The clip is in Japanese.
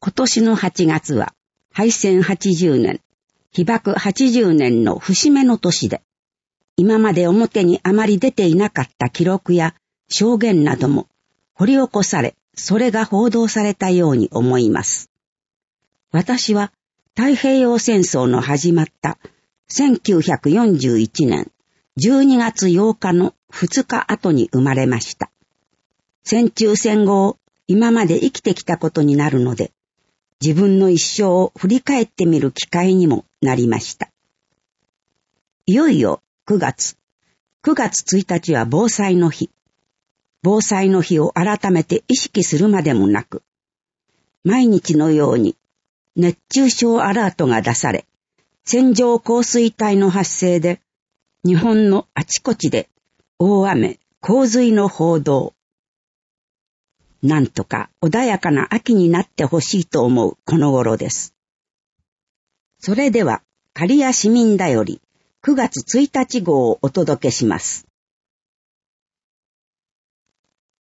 今年の8月は敗戦80年、被爆80年の節目の年で、今まで表にあまり出ていなかった記録や証言なども掘り起こされ、それが報道されたように思います。私は太平洋戦争の始まった1941年12月8日の2日後に生まれました。戦中戦後を今まで生きてきたことになるので、自分の一生を振り返ってみる機会にもなりました。いよいよ9月1日は防災の日。防災の日を改めて意識するまでもなく、毎日のように熱中症アラートが出され、線状降水帯の発生で、日本のあちこちで大雨、洪水の報道。なんとか穏やかな秋になってほしいと思うこの頃です。それでは、刈谷市民だより9月1日号をお届けします。